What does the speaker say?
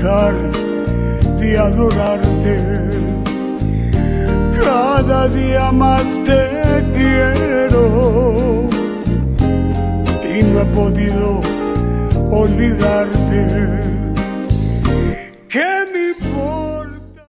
dejar de adorarte. Cada día más te quiero y no he podido olvidarte. Que